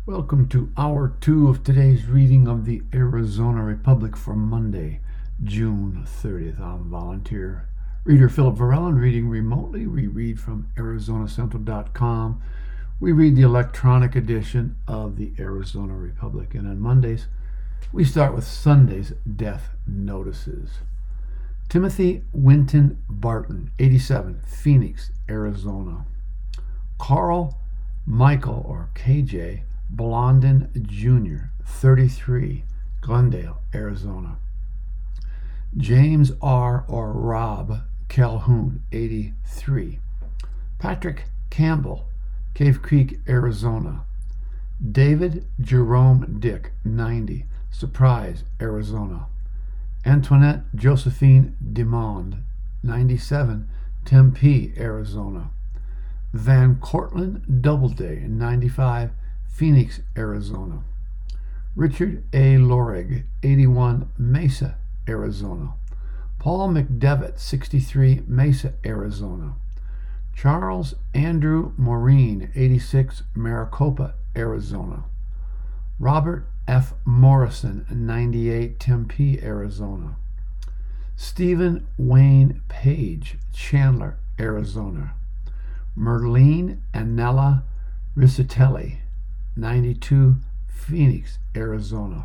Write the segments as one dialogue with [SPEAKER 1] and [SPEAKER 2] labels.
[SPEAKER 1] Welcome to Hour 2 of today's reading of the Arizona Republic for Monday, June 30th. I'm volunteer reader Philip Varellen, reading remotely. We read from ArizonaCentral.com. We read the electronic edition of the Arizona Republic. And on Mondays, we start with Sunday's death notices. Timothy Winton Barton, 87, Phoenix, Arizona. Carl Michael, or KJ, Blondin Jr., 33, Glendale, Arizona. James R. or Rob Calhoun, 83. Patrick Campbell, Cave Creek, Arizona. David Jerome Dick, 90, Surprise, Arizona. Antoinette Josephine Demond, 97, Tempe, Arizona. Van Cortlandt Doubleday, 95, Phoenix, Arizona. Richard A. Lorig, 81, Mesa, Arizona. Paul McDevitt, 63, Mesa, Arizona. Charles Andrew Maureen, 86, Maricopa, Arizona. Robert F. Morrison, 98, Tempe, Arizona. Stephen Wayne Page, Chandler, Arizona. Merlene Anella Risitelli, 92, Phoenix, Arizona.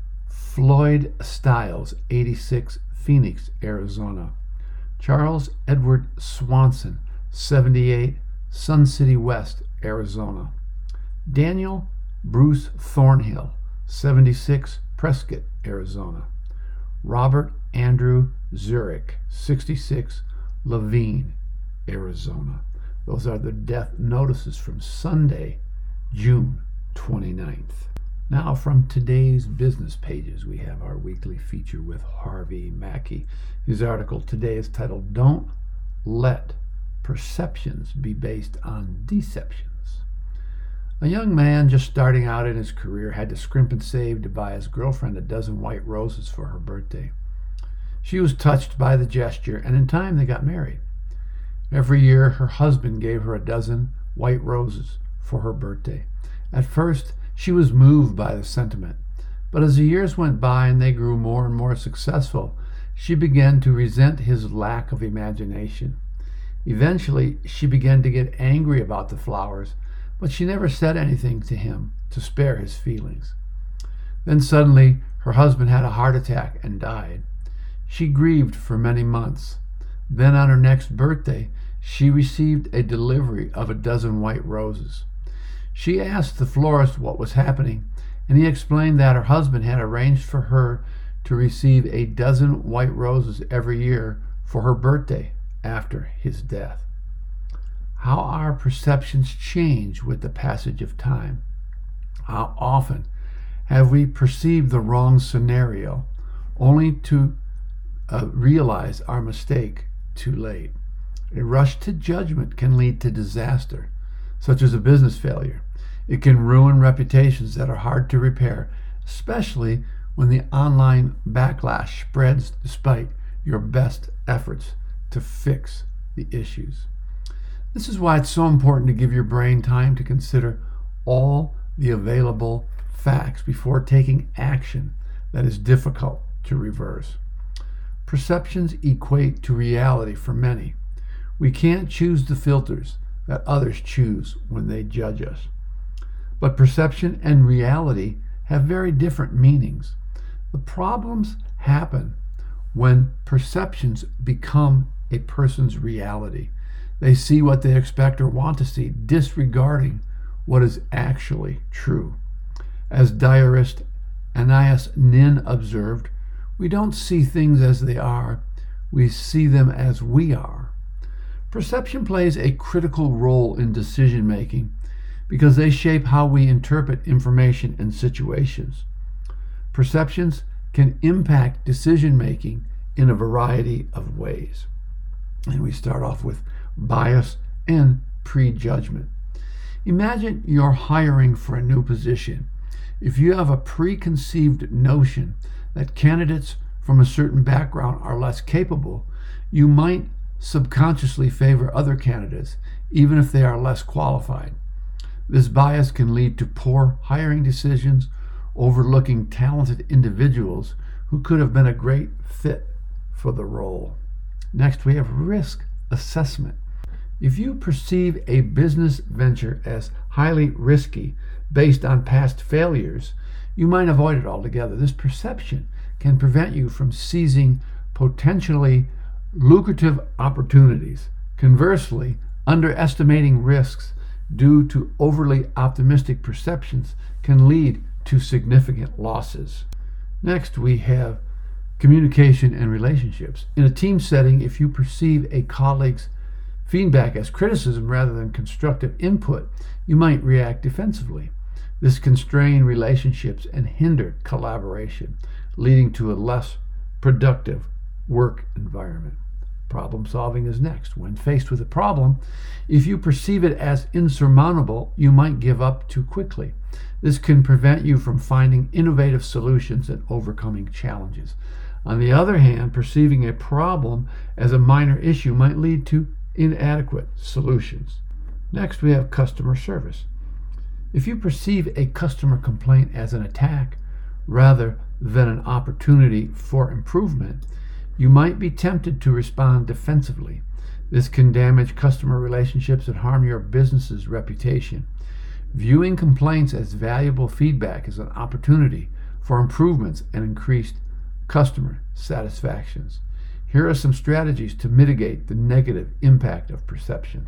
[SPEAKER 1] Floyd Stiles, 86, Phoenix, Arizona. Charles Edward Swanson, 78, Sun City West, Arizona. Daniel Bruce Thornhill, 76, Prescott, Arizona. Robert Andrew Zurich, 66, Laveen, Arizona. Those are the death notices from Sunday, June 29th. Now from today's business pages, we have our weekly feature with Harvey Mackey. His article today is titled, Don't Let Perceptions Be Based on Deceptions. A young man just starting out in his career had to scrimp and save to buy his girlfriend a dozen white roses for her birthday. She was touched by the gesture, and in time they got married. Every year, her husband gave her a dozen white roses for her birthday. At first, she was moved by the sentiment, but as the years went by and they grew more and more successful, she began to resent his lack of imagination. Eventually, she began to get angry about the flowers, but she never said anything to him to spare his feelings. Then suddenly, her husband had a heart attack and died. She grieved for many months. Then on her next birthday, she received a delivery of a dozen white roses. She asked the florist what was happening, and he explained that her husband had arranged for her to receive a dozen white roses every year for her birthday after his death. How our perceptions change with the passage of time. How often have we perceived the wrong scenario only to realize our mistake too late? A rush to judgment can lead to disaster, such as a business failure. It can ruin reputations that are hard to repair, especially when the online backlash spreads despite your best efforts to fix the issues. This is why it's so important to give your brain time to consider all the available facts before taking action that is difficult to reverse. Perceptions equate to reality for many. We can't choose the filters that others choose when they judge us. But perception and reality have very different meanings. The problems happen when perceptions become a person's reality. They see what they expect or want to see, disregarding what is actually true. As diarist Anais Nin observed, we don't see things as they are, we see them as we are. Perception plays a critical role in decision making because they shape how we interpret information and situations. Perceptions can impact decision making in a variety of ways. And we start off with bias and prejudgment. Imagine you're hiring for a new position. If you have a preconceived notion that candidates from a certain background are less capable, you might subconsciously favor other candidates, even if they are less qualified. This bias can lead to poor hiring decisions, overlooking talented individuals who could have been a great fit for the role. Next, we have risk assessment. If you perceive a business venture as highly risky based on past failures, you might avoid it altogether. This perception can prevent you from seizing potentially lucrative opportunities. Conversely, underestimating risks due to overly optimistic perceptions can lead to significant losses. Next, we have communication and relationships. In a team setting, if you perceive a colleague's feedback as criticism rather than constructive input, you might react defensively. This can strain relationships and hinder collaboration, leading to a less productive work environment. Problem solving is next. When faced with a problem, if you perceive it as insurmountable, you might give up too quickly. This can prevent you from finding innovative solutions and overcoming challenges. On the other hand, perceiving a problem as a minor issue might lead to inadequate solutions. Next, we have customer service. If you perceive a customer complaint as an attack rather than an opportunity for improvement, you might be tempted to respond defensively. This can damage customer relationships and harm your business's reputation. Viewing complaints as valuable feedback is an opportunity for improvements and increased customer satisfactions. Here are some strategies to mitigate the negative impact of perceptions.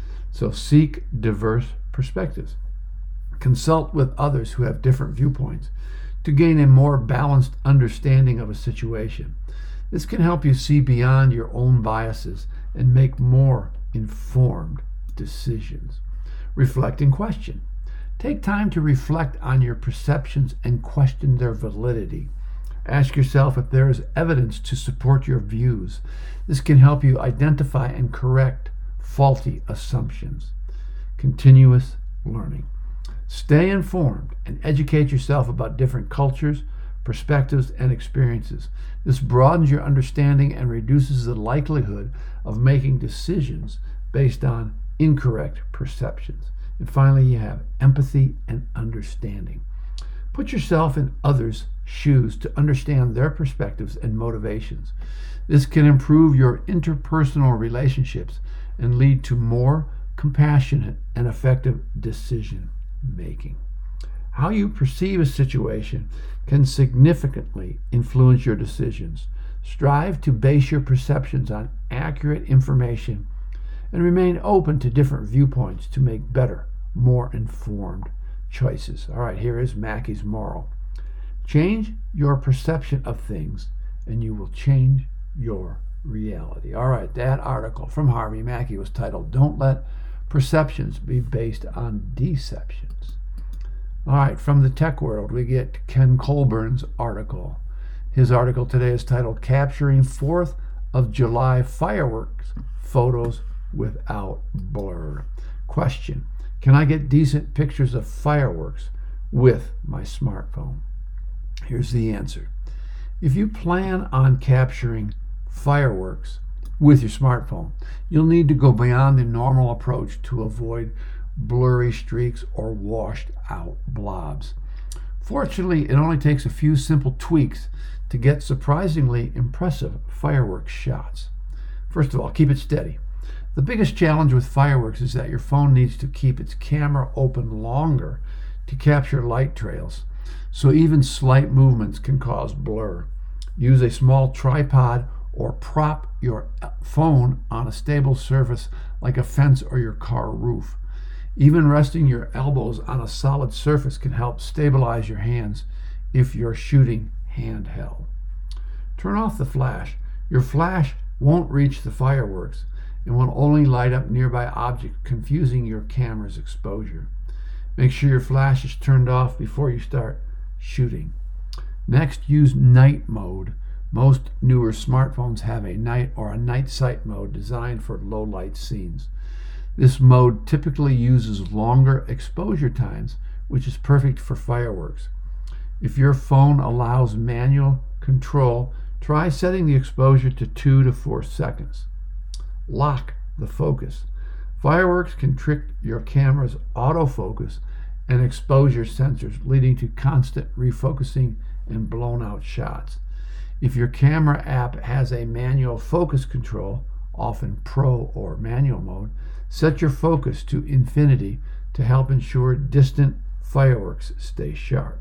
[SPEAKER 1] So seek diverse perspectives. Consult with others who have different viewpoints to gain a more balanced understanding of a situation. This can help you see beyond your own biases and make more informed decisions. Reflect and question. Take time to reflect on your perceptions and question their validity. Ask yourself if there is evidence to support your views. This can help you identify and correct faulty assumptions. Continuous learning. Stay informed and educate yourself about different cultures, perspectives, and experiences. This broadens your understanding and reduces the likelihood of making decisions based on incorrect perceptions. And finally, you have empathy and understanding. Put yourself in others' shoes to understand their perspectives and motivations. This can improve your interpersonal relationships and lead to more compassionate and effective decision making. How you perceive a situation can significantly influence your decisions. Strive to base your perceptions on accurate information and remain open to different viewpoints to make better, more informed choices. All right, here is Mackey's moral. Change your perception of things and you will change your reality. All right, that article from Harvey Mackey was titled, Don't Let Perceptions Be Based on Deceptions. All right, from the tech world, we get Ken Colburn's article. His article today is titled, Capturing 4th of July Fireworks Photos Without Blur. Question, can I get decent pictures of fireworks with my smartphone? Here's the answer. If you plan on capturing fireworks with your smartphone, you'll need to go beyond the normal approach to avoid blurry streaks or washed out blobs. Fortunately, it only takes a few simple tweaks to get surprisingly impressive fireworks shots. First of all, keep it steady. The biggest challenge with fireworks is that your phone needs to keep its camera open longer to capture light trails, so even slight movements can cause blur. Use a small tripod or prop your phone on a stable surface like a fence or your car roof. Even resting your elbows on a solid surface can help stabilize your hands if you're shooting handheld. Turn off the flash. Your flash won't reach the fireworks and will only light up nearby objects, confusing your camera's exposure. Make sure your flash is turned off before you start shooting. Next, use night mode. Most newer smartphones have a night or a night sight mode designed for low light scenes. This mode typically uses longer exposure times, which is perfect for fireworks. If your phone allows manual control, try setting the exposure to 2 to 4 seconds. Lock the focus. Fireworks can trick your camera's autofocus and exposure sensors, leading to constant refocusing and blown out shots. If your camera app has a manual focus control, often Pro or manual mode, set your focus to infinity to help ensure distant fireworks stay sharp.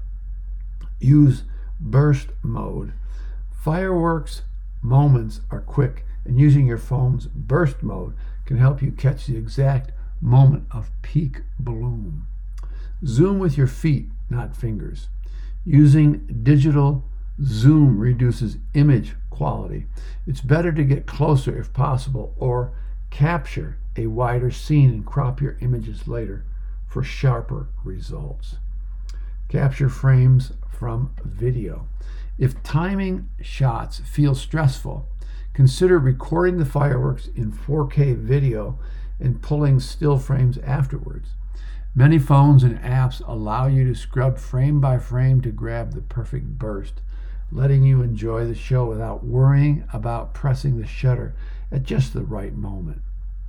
[SPEAKER 1] Use burst mode. Fireworks moments are quick, and using your phone's burst mode can help you catch the exact moment of peak bloom. Zoom with your feet, not fingers. Using digital zoom reduces image quality. It's better to get closer if possible, or capture a wider scene and crop your images later for sharper results. Capture frames from video. If timing shots feel stressful, consider recording the fireworks in 4K video and pulling still frames afterwards. Many phones and apps allow you to scrub frame by frame to grab the perfect burst, letting you enjoy the show without worrying about pressing the shutter at just the right moment.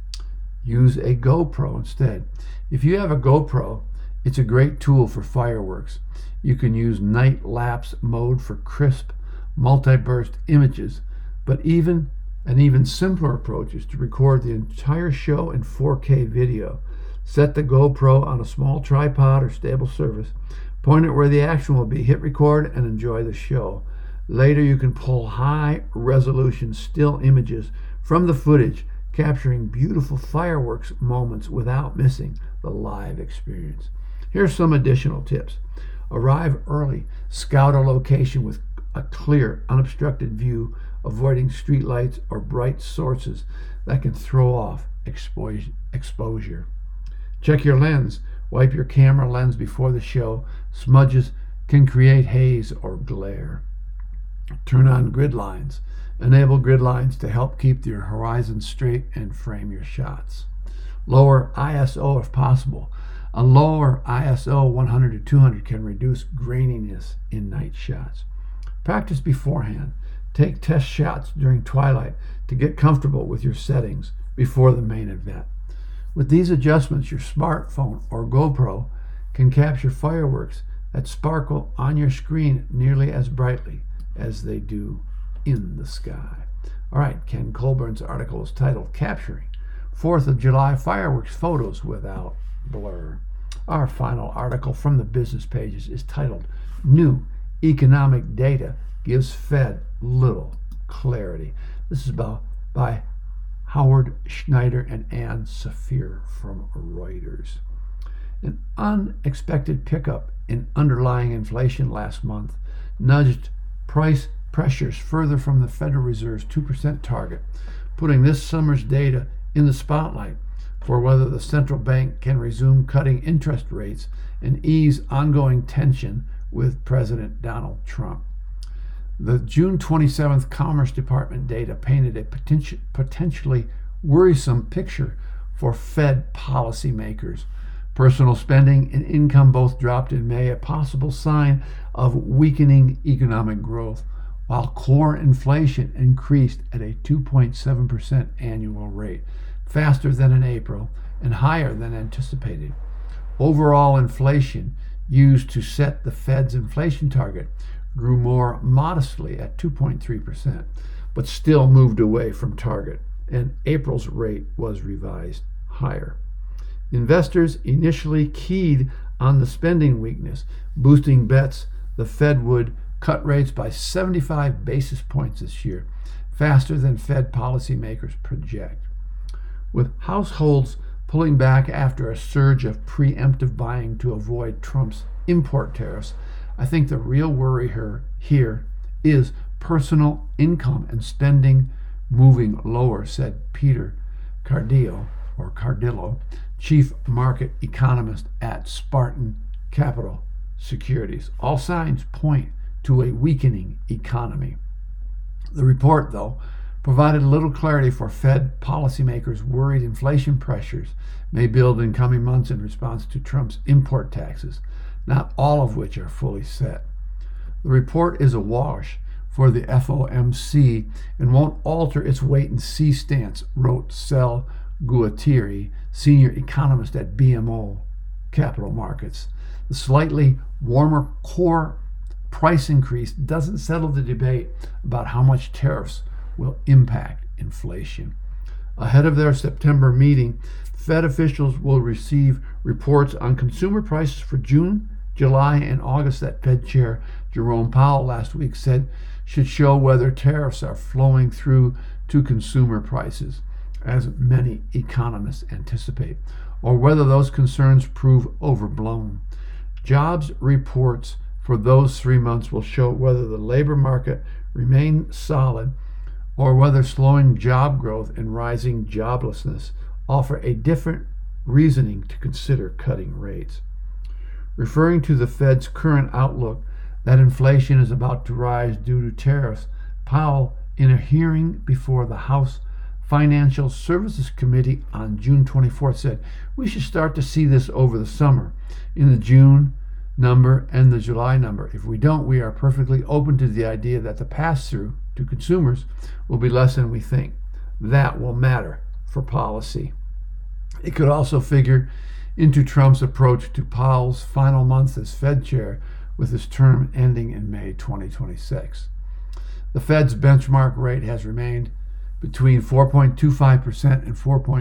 [SPEAKER 1] Use a GoPro instead. If you have a GoPro, it's a great tool for fireworks. You can use night lapse mode for crisp, multi-burst images, but an even simpler approach is to record the entire show in 4K video. Set the GoPro on a small tripod or stable surface, point it where the action will be, hit record, and enjoy the show. Later, you can pull high-resolution still images from the footage, capturing beautiful fireworks moments without missing the live experience. Here's some additional tips. Arrive early. Scout a location with a clear, unobstructed view, avoiding streetlights or bright sources that can throw off exposure. Check your lens. Wipe your camera lens before the show. Smudges can create haze or glare. Turn on grid lines. Enable grid lines to help keep your horizon straight and frame your shots. Lower ISO if possible. A lower ISO 100 to 200 can reduce graininess in night shots. Practice beforehand. Take test shots during twilight to get comfortable with your settings before the main event. With these adjustments, your smartphone or GoPro can capture fireworks that sparkle on your screen nearly as brightly as they do in the sky. All right, Ken Colburn's article is titled Capturing 4th of July Fireworks Photos Without Blur. Our final article from the business pages is titled New Economic Data Gives Fed Little Clarity. This is by Howard Schneider and Ann Safir from Reuters. An unexpected pickup in underlying inflation last month nudged price pressures further from the Federal Reserve's 2% target, putting this summer's data in the spotlight for whether the central bank can resume cutting interest rates and ease ongoing tension with President Donald Trump. The June 27th Commerce Department data painted a potentially worrisome picture for Fed policymakers. Personal spending and income both dropped in May, a possible sign of weakening economic growth, while core inflation increased at a 2.7% annual rate, faster than in April and higher than anticipated. Overall inflation, used to set the Fed's inflation target, grew more modestly at 2.3%, but still moved away from target, and April's rate was revised higher. Investors initially keyed on the spending weakness, boosting bets the Fed would cut rates by 75 basis points this year, faster than Fed policymakers project. With households pulling back after a surge of preemptive buying to avoid Trump's import tariffs, I think the real worry here is personal income and spending moving lower, said Peter Cardillo, chief market economist at Spartan Capital Securities. All signs point to a weakening economy. The report, though, provided little clarity for Fed policymakers worried inflation pressures may build in coming months in response to Trump's import taxes, not all of which are fully set. The report is a wash for the FOMC and won't alter its wait-and-see stance, wrote Sel Guattieri, senior economist at BMO Capital Markets. The slightly warmer core price increase doesn't settle the debate about how much tariffs will impact inflation. Ahead of their September meeting, Fed officials will receive reports on consumer prices for June, July, and August that Fed Chair Jerome Powell last week said should show whether tariffs are flowing through to consumer prices, as many economists anticipate, or whether those concerns prove overblown. Jobs reports for those 3 months will show whether the labor market remains solid or whether slowing job growth and rising joblessness offer a different reasoning to consider cutting rates. Referring to the Fed's current outlook that inflation is about to rise due to tariffs, Powell, in a hearing before the House Financial Services Committee on June 24th, said, "We should start to see this over the summer in the June number and the July number. If we don't, we are perfectly open to the idea that the pass-through to consumers will be less than we think. That will matter for policy." It could also figure into Trump's approach to Powell's final months as Fed chair, with his term ending in May 2026. The Fed's benchmark rate has remained between 4.25% and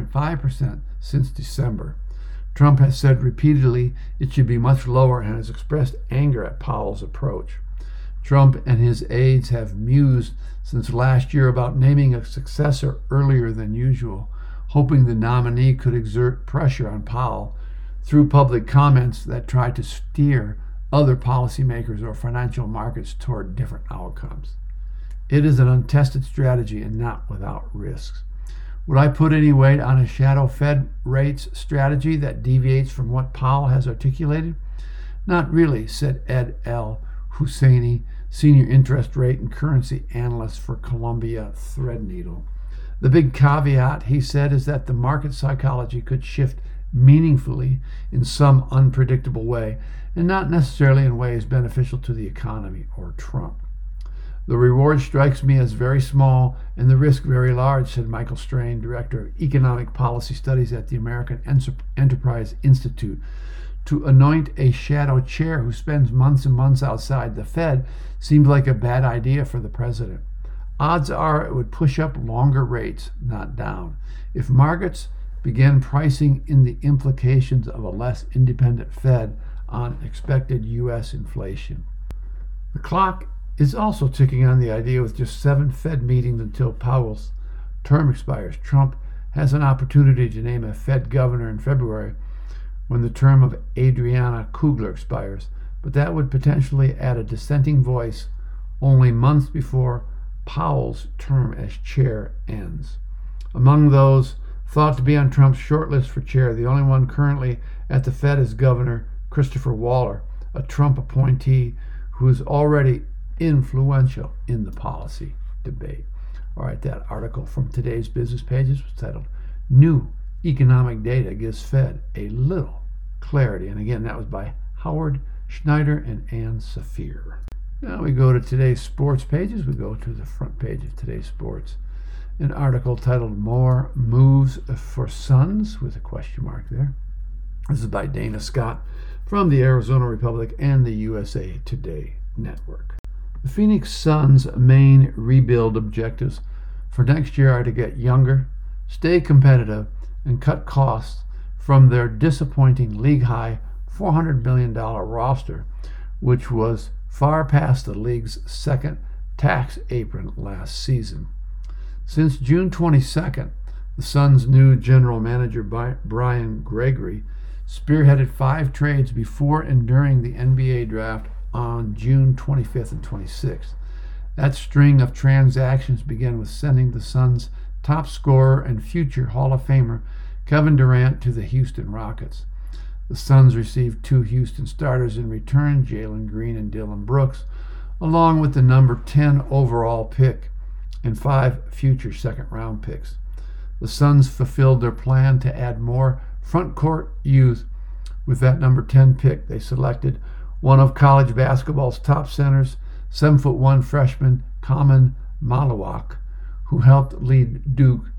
[SPEAKER 1] 4.5% since December. Trump has said repeatedly it should be much lower and has expressed anger at Powell's approach. Trump and his aides have mused since last year about naming a successor earlier than usual, hoping the nominee could exert pressure on Powell through public comments that try to steer other policymakers or financial markets toward different outcomes. It is an untested strategy and not without risks. Would I put any weight on a shadow Fed rates strategy that deviates from what Powell has articulated? Not really, said Ed L. Husseini, senior interest rate and currency analyst for Columbia Threadneedle. The big caveat, he said, is that the market psychology could shift meaningfully in some unpredictable way, and not necessarily in ways beneficial to the economy or Trump. "The reward strikes me as very small and the risk very large," said Michael Strain, director of economic policy studies at the American Enterprise Institute. To anoint a shadow chair who spends months and months outside the Fed seemed like a bad idea for the president. Odds are it would push up longer rates, not down. If markets began pricing in the implications of a less independent Fed on expected U.S. inflation. The clock is also ticking on the idea with just 7 Fed meetings until Powell's term expires. Trump has an opportunity to name a Fed governor in February when the term of Adriana Kugler expires, but that would potentially add a dissenting voice only months before Powell's term as chair ends. Among those thought to be on Trump's short list for chair, the only one currently at the Fed is Governor Christopher Waller, a Trump appointee who is already influential in the policy debate. All right, that article from today's business pages was titled "New Economic Data Gives Fed a Little Clarity." And again, that was by Howard Schneider and Ann Saphir. Now we go to today's sports pages. We go to the front page of today's sports. An article titled "More Moves for Suns," with a question mark there. This is by Dana Scott from the Arizona Republic and the USA Today Network. The Phoenix Suns' main rebuild objectives for next year are to get younger, stay competitive, and cut costs from their disappointing league-high $400 million roster, which was far past the league's second tax apron last season. Since June 22nd, the Suns' new general manager Brian Gregory spearheaded 5 trades before and during the NBA draft on June 25th and 26th. That string of transactions began with sending the Suns' top scorer and future Hall of Famer Kevin Durant to the Houston Rockets. The Suns received 2 Houston starters in return, Jalen Green and Dillon Brooks, along with the number 10 overall pick and 5 future second-round picks. The Suns fulfilled their plan to add more front-court youth with that number 10 pick. They selected one of college basketball's top centers, 7'1" freshman Kaman Malawak, who helped lead Duke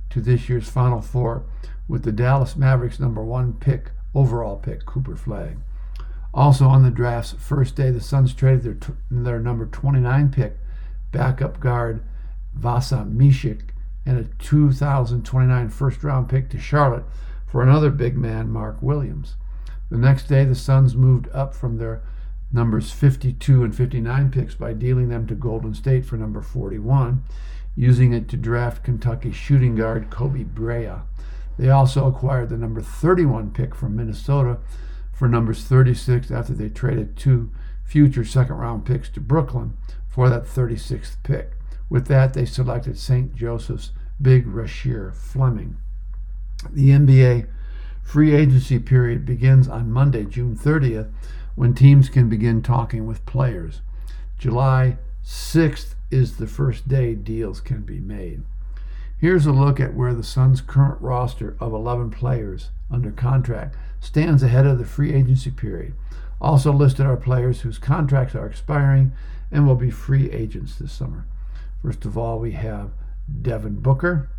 [SPEAKER 1] to this year's Final Four with the Dallas Mavericks #1 overall pick, Cooper Flagg. Also on the draft's first day, the Suns traded their number 29 pick, backup guard Vasa Micic, and a 2029 first-round pick to Charlotte for another big man, Mark Williams. The next day, the Suns moved up from their numbers 52 and 59 picks by dealing them to Golden State for number 41, using it to draft Kentucky shooting guard Kobe Brea. They also acquired the number 31 pick from Minnesota for numbers 36 after they traded 2 future second-round picks to Brooklyn for that 36th pick. With that, they selected St. Joseph's big Rasheer Fleming. The NBA free agency period begins on Monday, June 30th, when teams can begin talking with players. July 6th is the first day deals can be made. Here's a look at where the Suns' current roster of 11 players under contract stands ahead of the free agency period. Also listed are players whose contracts are expiring and will be free agents this summer. First of all, we have Devin Booker,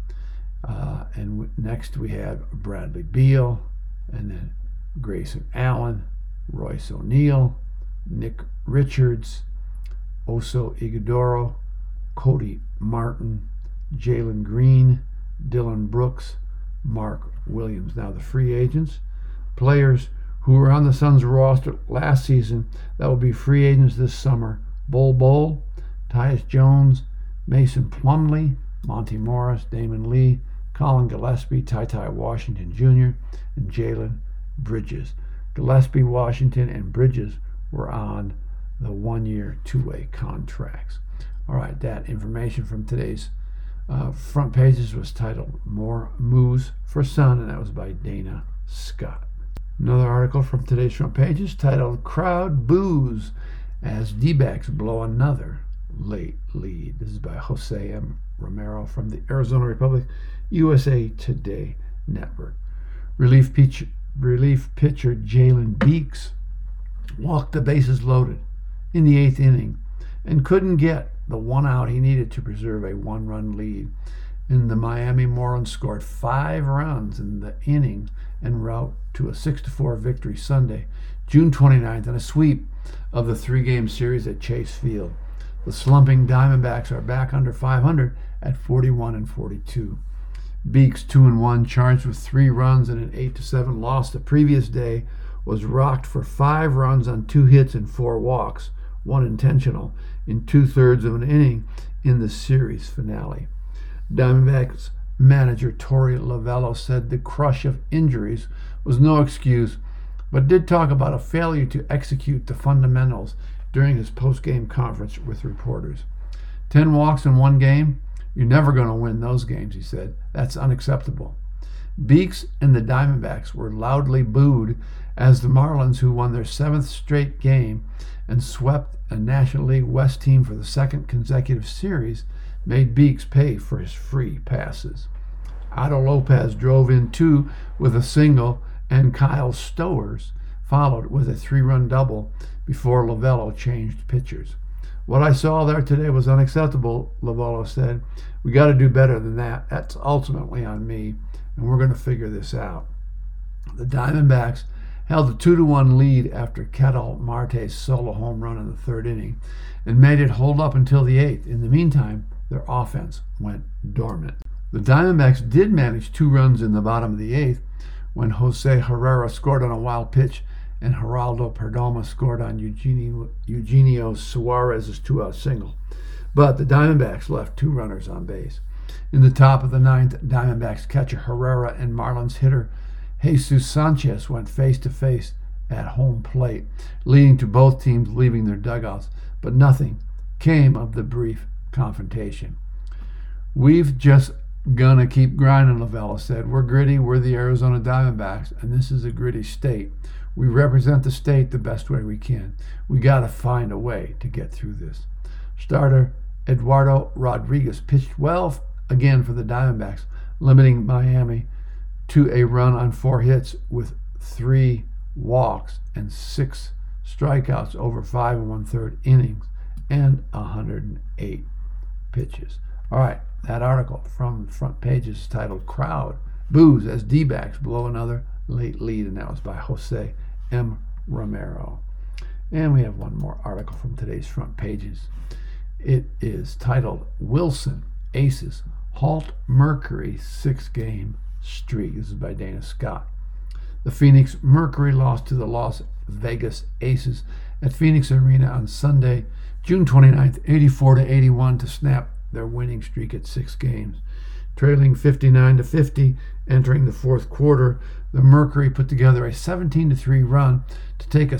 [SPEAKER 1] and next we have Bradley Beal, and then Grayson Allen, Royce O'Neal, Nick Richards, Oso Ighodaro, Cody Martin, Jalen Green, Dillon Brooks, Mark Williams. Now the free agents, players who were on the Suns roster last season that will be free agents this summer: Bol Bol, Tyus Jones, Mason Plumlee, Monty Morris, Damon Lee, Colin Gillespie, Ty Washington Jr., and Jalen Bridges. Gillespie, Washington, and Bridges were on the one-year, two-way contracts. All right, that information from today's front pages was titled More Moves for Sun, and that was by Dana Scott. Another article from today's front pages titled Crowd Boos as D-backs Blow Another Late Lead. This is by Jose M. Romero from the Arizona Republic USA Today Network. Relief pitcher Jalen Beeks walked the bases loaded in the 8th inning and couldn't get the one out he needed to preserve a 1-run lead. And the Miami Marlins scored 5 runs in the inning en route to a 6-4 victory Sunday, June 29th, in a sweep of the 3-game series at Chase Field. The slumping Diamondbacks are back under 500 at 41-42. Beeks, 2-1, charged with 3 runs and an 8-7 loss the previous day, was rocked for 5 runs on 2 hits and 4 walks, 1 intentional, in 2/3 of an inning in the series finale. Diamondbacks manager Torey Lovullo said the crush of injuries was no excuse, but did talk about a failure to execute the fundamentals during his post-game conference with reporters. 10 walks in 1 game? You're never going to win those games, he said. That's unacceptable. Beeks and the Diamondbacks were loudly booed as the Marlins, who won their 7th straight game and swept a National League West team for the 2nd consecutive series, made Beeks pay for his free passes. Otto Lopez drove in 2 with a single, and Kyle Stowers followed with a 3-run double before Lovullo changed pitchers. What I saw there today was unacceptable, Lovullo said. We got to do better than that. That's ultimately on me, and we're going to figure this out. The Diamondbacks held a 2-1 lead after Ketel Marte's solo home run in the 3rd inning and made it hold up until the 8th. In the meantime, their offense went dormant. The Diamondbacks did manage 2 runs in the bottom of the 8th when Jose Herrera scored on a wild pitch and Geraldo Perdomo scored on Eugenio Suarez's 2-out single. But the Diamondbacks left 2 runners on base. In the top of the 9th, Diamondbacks catcher Herrera and Marlins hitter Jesus Sanchez went face-to-face at home plate, leading to both teams leaving their dugouts, but nothing came of the brief confrontation. We've just gonna keep grinding, Lovullo said. We're gritty, we're the Arizona Diamondbacks, and this is a gritty state. We represent the state the best way we can. We gotta find a way to get through this. Starter Eduardo Rodriguez pitched well again for the Diamondbacks, limiting Miami to a run on 4 hits with 3 walks and 6 strikeouts over 5 1/3 innings and 108 pitches. All right, that article from Front Pages is titled Crowd Boos as D-backs blow another late lead, and that was by Jose M. Romero. And we have one more article from today's Front Pages. It is titled Wilson Aces Halt Mercury 6-game streak. This is by Dana Scott. The Phoenix Mercury lost to the Las Vegas Aces at Phoenix Arena on Sunday, June 29th, 84-81 to snap their winning streak at 6 games. Trailing 59-50 entering the fourth quarter, the Mercury put together a 17-3 run to take a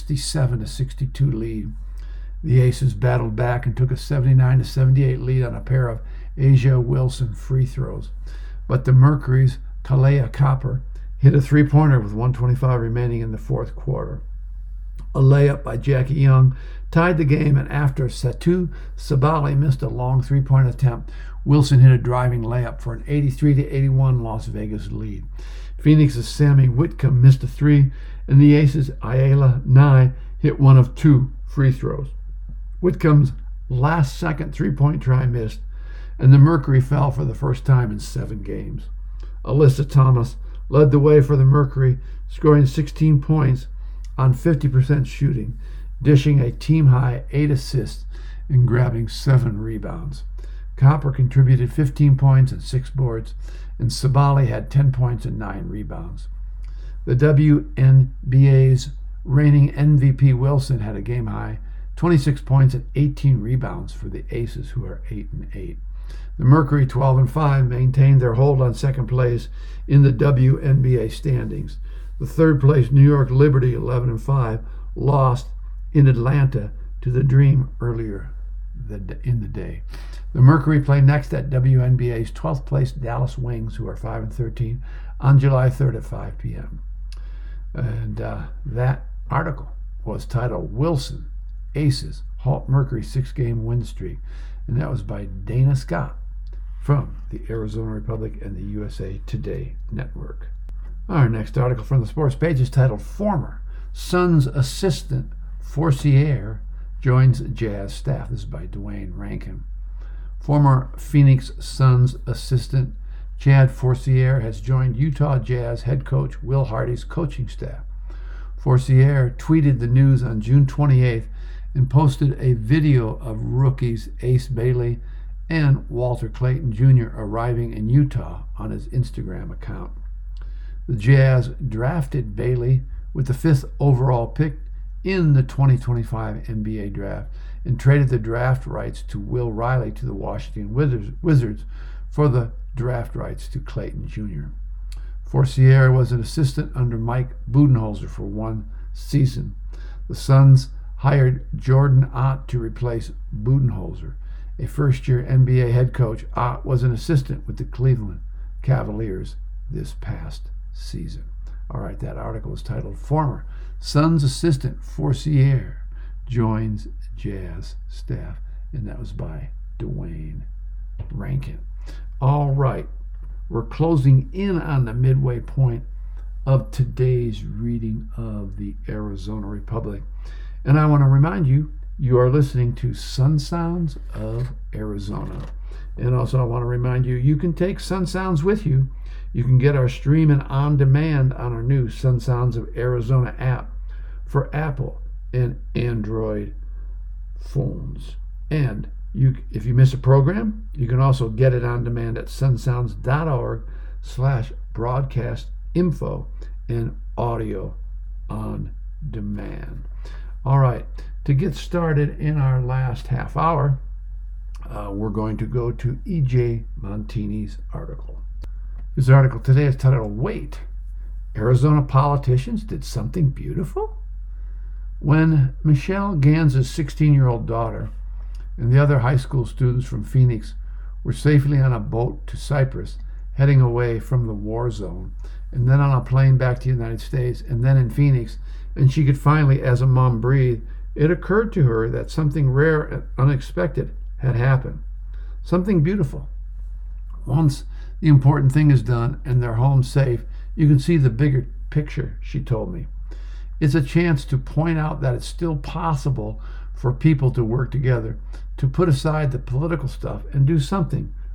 [SPEAKER 1] 67-62 lead. The Aces battled back and took a 79-78 lead on a pair of A'ja Wilson free throws. But the Mercury's Kalea Copper hit a three-pointer with 1:25 remaining in the fourth quarter. A layup by Jackie Young tied the game, and after Satou Sabally missed a long three-point attempt, Wilson hit a driving layup for an 83-81 Las Vegas lead. Phoenix's Sammy Whitcomb missed a three, and the Aces' Ayala Nye hit one of 2 free throws. Whitcomb's last-second three-point try missed, and the Mercury fell for the first time in 7 games. Alyssa Thomas led the way for the Mercury, scoring 16 points on 50% shooting, dishing a team-high 8 assists and grabbing 7 rebounds. Copper contributed 15 points and 6 boards, and Sabally had 10 points and 9 rebounds. The WNBA's reigning MVP Wilson had a game-high 26 points and 18 rebounds for the Aces, who are 8-8. The Mercury, 12-5, maintained their hold on second place in the WNBA standings. The third-place New York Liberty, 11-5, lost in Atlanta to the Dream earlier in the day. The Mercury play next at WNBA's 12th-place Dallas Wings, who are 5-13, on July 3rd at 5 p.m. And that article was titled Wilson Aces Halt Mercury 6-game win streak, and that was by Dana Scott from the Arizona Republic and the USA Today Network. Our next article from the sports page is titled Former Suns Assistant Forcier Joins Jazz Staff. This is by Dwayne Rankin. Former Phoenix Suns assistant Chad Forcier has joined Utah Jazz head coach Will Hardy's coaching staff. Forcier tweeted the news on June 28th and posted a video of rookies Ace Bailey and Walter Clayton Jr. arriving in Utah on his Instagram account. The Jazz drafted Bailey with the 5th overall pick in the 2025 NBA draft and traded the draft rights to Will Riley to the Washington Wizards for the draft rights to Clayton Jr. Forcier was an assistant under Mike Budenholzer for 1 season. The Suns hired Jordan Ott to replace Budenholzer. A first-year NBA head coach, Ott was an assistant with the Cleveland Cavaliers this past season. All right, that article is titled Former Suns Assistant Forcier Joins Jazz Staff, and that was by Dwayne Rankin. All right, we're closing in on the midway point of today's reading of the Arizona Republic. And I want to remind you, you are listening to Sun Sounds of Arizona. And also I want to remind you, you can take Sun Sounds with you. You can get our streaming on demand on our new Sun Sounds of Arizona app for Apple and Android phones. And if you miss a program, you can also get it on demand at sunsounds.org/broadcast info and audio on demand. All right, to get started in our last half hour, we're going to go to E.J. Montini's article. His article today is titled, Wait, Arizona Politicians Did Something Beautiful? When Michelle Ganz's 16-year-old daughter and the other high school students from Phoenix were safely on a boat to Cyprus, heading away from the war zone, and then on a plane back to the United States, and then in Phoenix, and she could finally, as a mom, breathe, it occurred to her that something rare and unexpected had happened. Something beautiful. Once the important thing is done and they're home safe, you can see the bigger picture, she told me. It's a chance to point out that it's still possible for people to work together, to put aside the political stuff and do something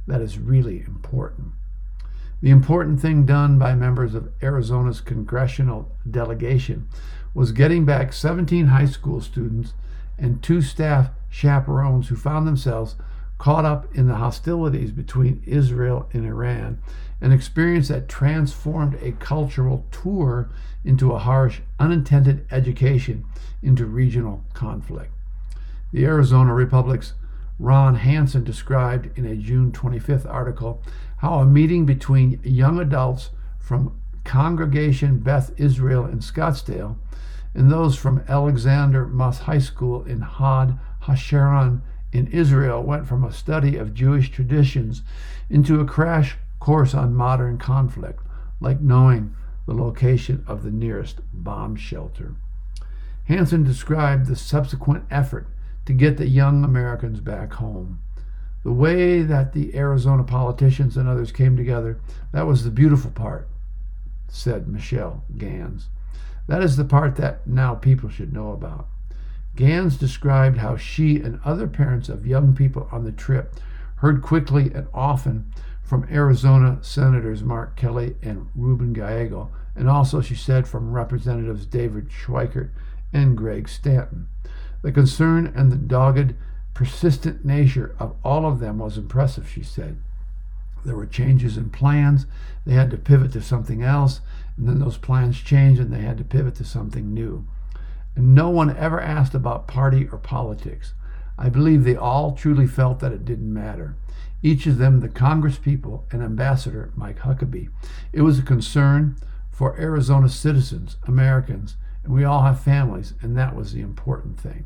[SPEAKER 1] that is really important. The important thing done by members of Arizona's congressional delegation was getting back 17 high school students and 2 staff chaperones who found themselves caught up in the hostilities between Israel and Iran, an experience that transformed a cultural tour into a harsh, unintended education into regional conflict. The Arizona Republic's Ron Hansen described in a June 25th article how a meeting between young adults from Congregation Beth Israel in Scottsdale and those from Alexander Muss High School in Hod HaSharon in Israel went from a study of Jewish traditions into a crash course on modern conflict, like knowing the location of the nearest bomb shelter. Hansen described the subsequent effort to get the young Americans back home. The way that the Arizona politicians and others came together, that was the beautiful part, said Michelle Gans. That is the part that now people should know about. Gans described how she and other parents of young people on the trip heard quickly and often from Arizona Senators Mark Kelly and Ruben Gallego, and also, she said, from Representatives David Schweikert and Greg Stanton. The concern and the dogged, persistent nature of all of them was impressive, she said. There were changes in plans. They had to pivot to something else, and then those plans changed and they had to pivot to something new. And no one ever asked about party or politics. I believe they all truly felt that it didn't matter. Each of them, the Congress people and Ambassador Mike Huckabee. It was a concern for Arizona citizens, Americans, and we all have families, and that was the important thing.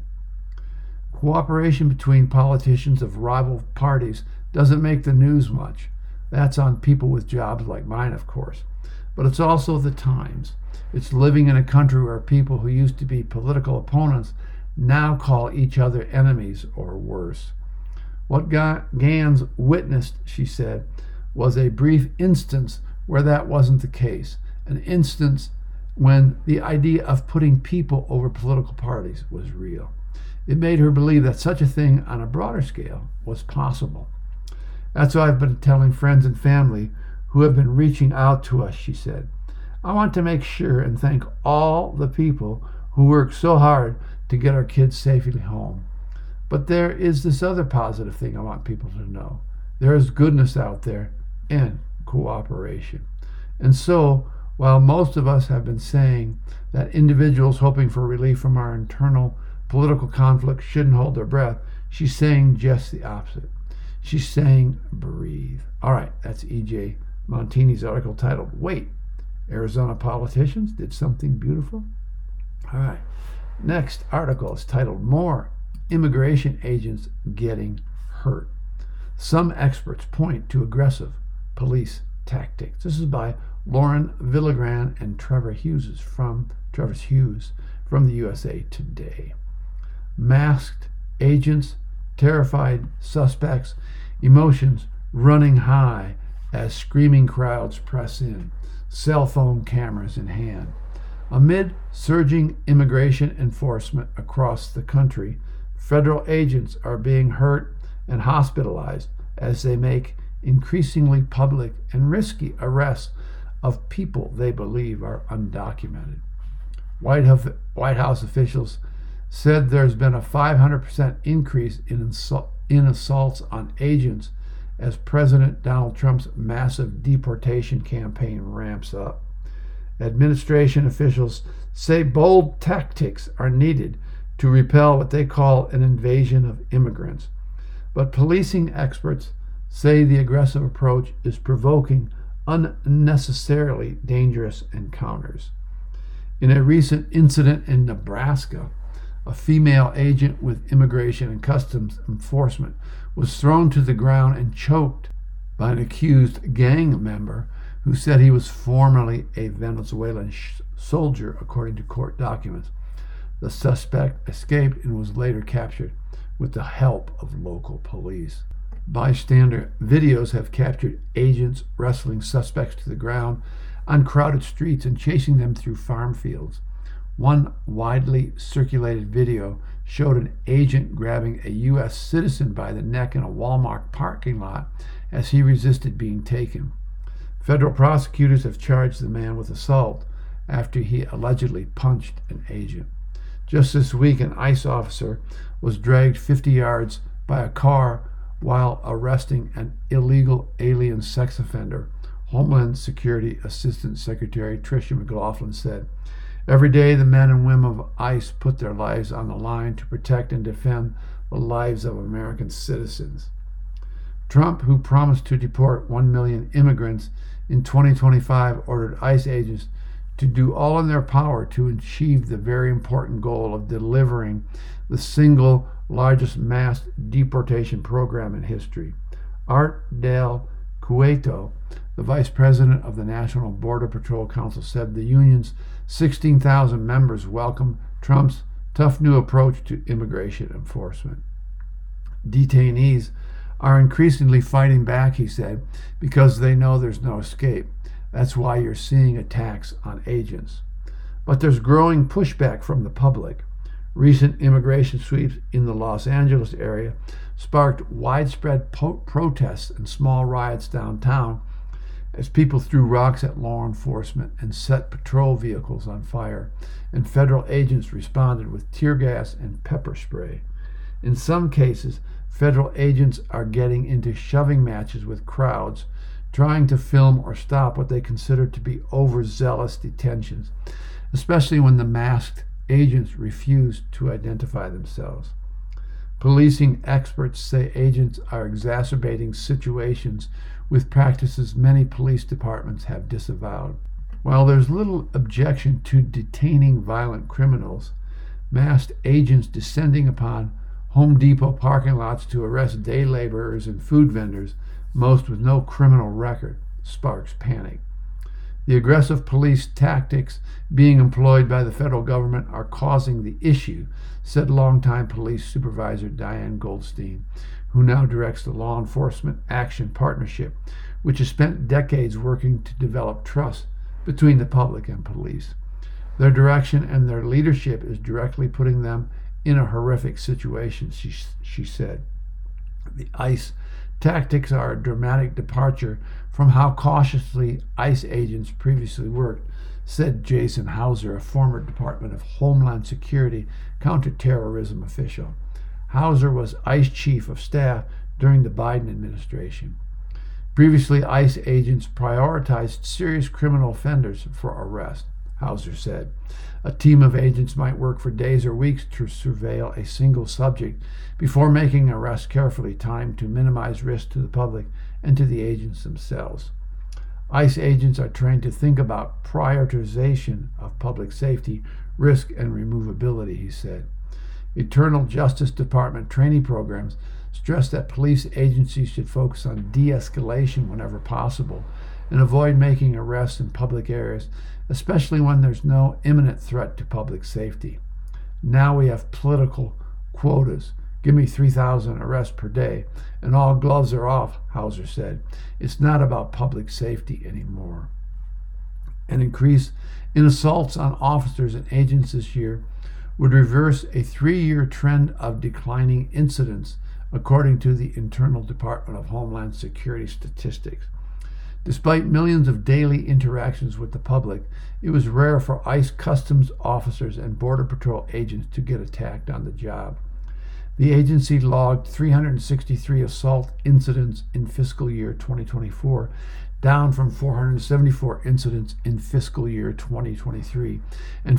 [SPEAKER 1] Cooperation between politicians of rival parties doesn't make the news much. That's on people with jobs like mine, of course. But it's also the times. It's living in a country where people who used to be political opponents now call each other enemies or worse. What Gans witnessed, she said, was a brief instance where that wasn't the case, an instance when the idea of putting people over political parties was real. It made her believe that such a thing on a broader scale was possible. That's what I've been telling friends and family who have been reaching out to us, she said. I want to make sure and thank all the people who work so hard to get our kids safely home. But there is this other positive thing I want people to know. There is goodness out there and cooperation. And so, while most of us have been saying that individuals hoping for relief from our internal political conflict shouldn't hold their breath, she's saying just the opposite. She's saying breathe. All right, that's E.J. Montini's article titled, Wait, Arizona Politicians Did Something Beautiful? All right, next article is titled, More Immigration Agents Getting Hurt. Some experts point to aggressive police tactics. This is by Lauren Villagran and Travis Hughes from the USA Today. Masked agents, terrified suspects, emotions running high as screaming crowds press in, cell phone cameras in hand. Amid surging immigration enforcement across the country, federal agents are being hurt and hospitalized as they make increasingly public and risky arrests of people they believe are undocumented. White House officials said there's been a 500% increase in assaults on agents as President Donald Trump's massive deportation campaign ramps up. Administration officials say bold tactics are needed to repel what they call an invasion of immigrants. But policing experts say the aggressive approach is provoking unnecessarily dangerous encounters. In a recent incident in Nebraska, a female agent with Immigration and Customs Enforcement was thrown to the ground and choked by an accused gang member who said he was formerly a Venezuelan soldier, according to court documents. The suspect escaped and was later captured with the help of local police. Bystander videos have captured agents wrestling suspects to the ground on crowded streets and chasing them through farm fields. One widely circulated video showed an agent grabbing a U.S. citizen by the neck in a Walmart parking lot as he resisted being taken. Federal prosecutors have charged the man with assault after he allegedly punched an agent. Just this week, an ICE officer was dragged 50 yards by a car while arresting an illegal alien sex offender. Homeland Security Assistant Secretary Tricia McLaughlin said, "Every day the men and women of ICE put their lives on the line to protect and defend the lives of American citizens." Trump, who promised to deport 1 million immigrants in 2025, ordered ICE agents to do all in their power to achieve the very important goal of delivering the single largest mass deportation program in history. Art Del Cueto, the vice president of the National Border Patrol Council, said the union's 16,000 members welcomed Trump's tough new approach to immigration enforcement. Detainees are increasingly fighting back, he said, because they know there's no escape. That's why you're seeing attacks on agents. But there's growing pushback from the public. Recent immigration sweeps in the Los Angeles area sparked widespread protests and small riots downtown as people threw rocks at law enforcement and set patrol vehicles on fire, and federal agents responded with tear gas and pepper spray. In some cases, federal agents are getting into shoving matches with crowds, trying to film or stop what they consider to be overzealous detentions, especially when the masked agents refuse to identify themselves. Policing experts say agents are exacerbating situations with practices many police departments have disavowed. While there's little objection to detaining violent criminals, masked agents descending upon Home Depot parking lots to arrest day laborers and food vendors, most with no criminal record, sparks panic. The aggressive police tactics being employed by the federal government are causing the issue, said longtime police supervisor Diane Goldstein, who now directs the Law Enforcement Action Partnership, which has spent decades working to develop trust between the public and police. Their direction and their leadership is directly putting them in a horrific situation, she said. The ICE tactics are a dramatic departure from how cautiously ICE agents previously worked, said Jason Hauser, a former Department of Homeland Security counterterrorism official. Hauser was ICE chief of staff during the Biden administration. Previously, ICE agents prioritized serious criminal offenders for arrest, Hauser said. A team of agents might work for days or weeks to surveil a single subject before making arrests carefully timed to minimize risk to the public and to the agents themselves. ICE agents are trained to think about prioritization of public safety, risk, and removability, he said. Eternal Justice Department training programs stress that police agencies should focus on de-escalation whenever possible and avoid making arrests in public areas, especially when there's no imminent threat to public safety. Now we have political quotas. Give me 3,000 arrests per day, and all gloves are off, Hauser said. It's not about public safety anymore. An increase in assaults on officers and agents this year would reverse a 3-year trend of declining incidents, according to the Internal Department of Homeland Security statistics. Despite millions of daily interactions with the public, it was rare for ICE customs officers and Border Patrol agents to get attacked on the job. The agency logged 363 assault incidents in fiscal year 2024, down from 474 incidents in fiscal year 2023 and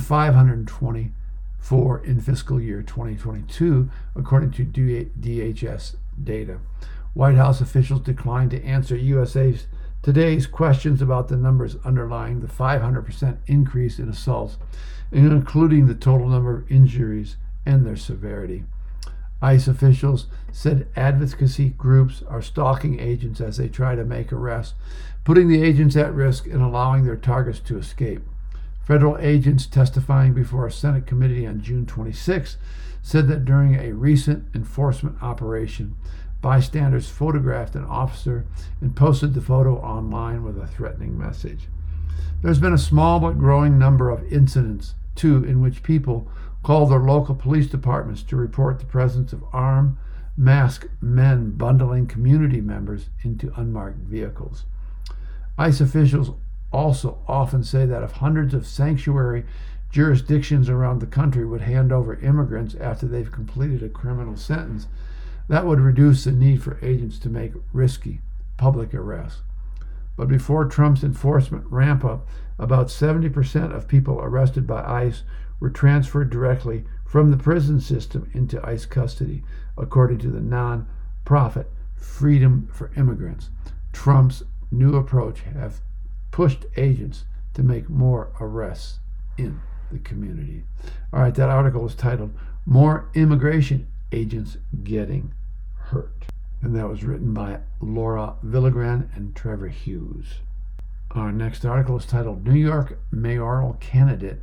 [SPEAKER 1] 524 in fiscal year 2022, according to DHS data. White House officials declined to answer USA Today's questions about the numbers underlying the 500% increase in assaults, including the total number of injuries and their severity. ICE officials said advocacy groups are stalking agents as they try to make arrests, putting the agents at risk and allowing their targets to escape. Federal agents testifying before a Senate committee on June 26 said that during a recent enforcement operation, bystanders photographed an officer and posted the photo online with a threatening message. There's been a small but growing number of incidents, too, in which people called their local police departments to report the presence of armed, masked men bundling community members into unmarked vehicles. ICE officials also often say that if hundreds of sanctuary jurisdictions around the country would hand over immigrants after they've completed a criminal sentence, that would reduce the need for agents to make risky public arrests. But before Trump's enforcement ramp up, about 70% of people arrested by ICE were transferred directly from the prison system into ICE custody, according to the non-profit Freedom for Immigrants. Trump's new approach has pushed agents to make more arrests in the community. All right, that article was titled, More Immigration Agents Getting Hurt. And that was written by Laura Villagran and Trevor Hughes. Our next article is titled, New York Mayoral Candidate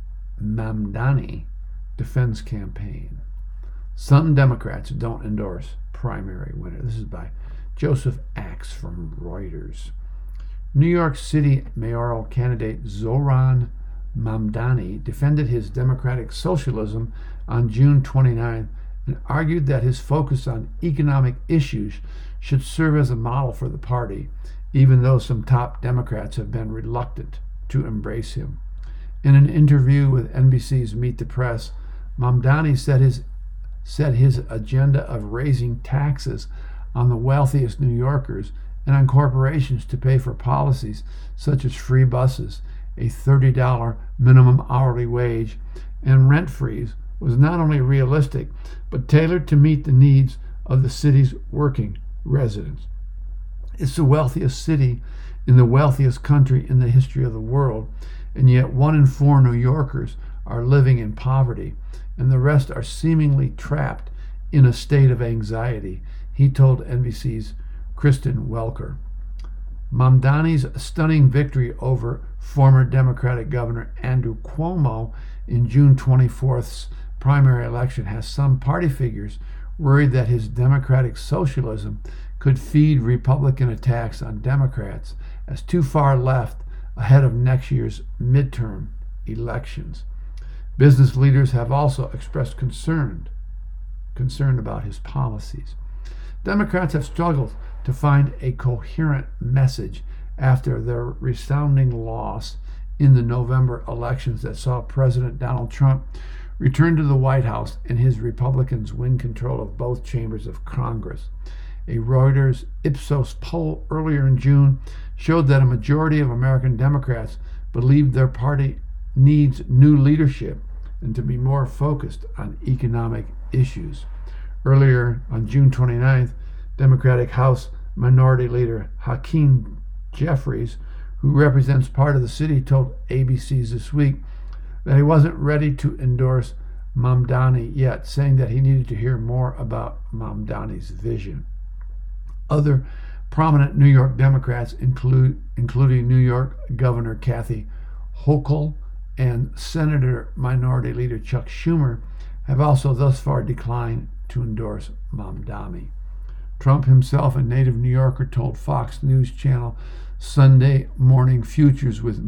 [SPEAKER 1] Mamdani Defends Campaign. Some Democrats don't endorse primary winner. This is by Joseph Axe from Reuters. New York City mayoral candidate Zohran Mamdani defended his democratic socialism on June 29th and argued that his focus on economic issues should serve as a model for the party, even though some top Democrats have been reluctant to embrace him. In an interview with NBC's Meet the Press, Mamdani said his agenda of raising taxes on the wealthiest New Yorkers and on corporations to pay for policies such as free buses, a $30 minimum hourly wage, and rent freeze was not only realistic, but tailored to meet the needs of the city's working residents. It's the wealthiest city in the wealthiest country in the history of the world, and yet 1 in 4 New Yorkers are living in poverty, and the rest are seemingly trapped in a state of anxiety, he told NBC's Kristen Welker. Mamdani's stunning victory over former Democratic Governor Andrew Cuomo in June 24th's primary election has some party figures worried that his democratic socialism could feed Republican attacks on Democrats as too far left ahead of next year's midterm elections. Business leaders have also expressed concern about his policies. Democrats have struggled to find a coherent message after their resounding loss in the November elections that saw President Donald Trump return to the White House and his Republicans win control of both chambers of Congress. A Reuters Ipsos poll earlier in June showed that a majority of American Democrats believed their party needs new leadership and to be more focused on economic issues. Earlier on June 29th, Democratic House Minority Leader Hakeem Jeffries, who represents part of the city, told ABC's This Week that he wasn't ready to endorse Mamdani yet, saying that he needed to hear more about Mamdani's vision. Other prominent New York Democrats, including New York Governor Kathy Hochul and Senator Minority Leader Chuck Schumer, have also thus far declined to endorse Mamdani. Trump himself, a native New Yorker, told Fox News Channel Sunday Morning Futures with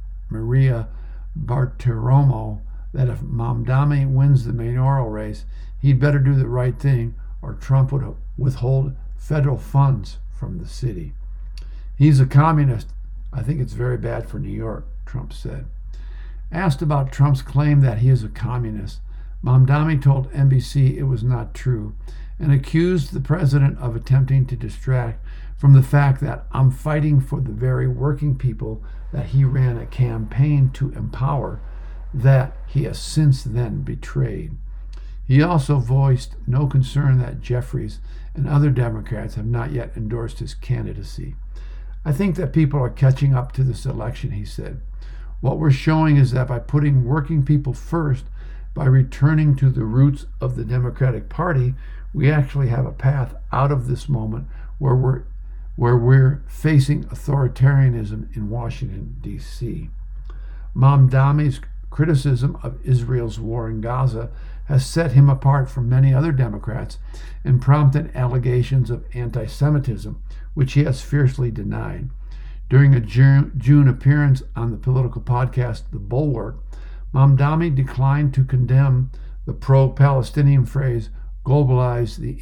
[SPEAKER 1] Maria Bartiromo that if Mamdani wins the mayoral race, he'd better do the right thing or Trump would withhold federal funds from the city. He's a communist. I think it's very bad for New York, Trump said. Asked about Trump's claim that he is a communist, Mamdani told NBC it was not true and accused the president of attempting to distract from the fact that I'm fighting for the very working people that he ran a campaign to empower that he has since then betrayed. He also voiced no concern that Jeffries and other Democrats have not yet endorsed his candidacy. I think that people are catching up to this election, he said. What we're showing is that by putting working people first, by returning to the roots of the Democratic Party, we actually have a path out of this moment where we're facing authoritarianism in Washington, D.C. Mamdani's criticism of Israel's war in Gaza has set him apart from many other Democrats and prompted allegations of anti-Semitism, which he has fiercely denied. During a June appearance on the political podcast The Bulwark, Mamdani declined to condemn the pro-Palestinian phrase globalize the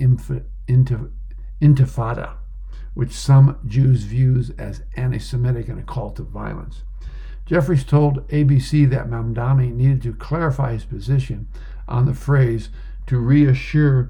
[SPEAKER 1] intifada, which some Jews view as anti-Semitic and a call to violence. Jeffries told ABC that Mamdani needed to clarify his position on the phrase to reassure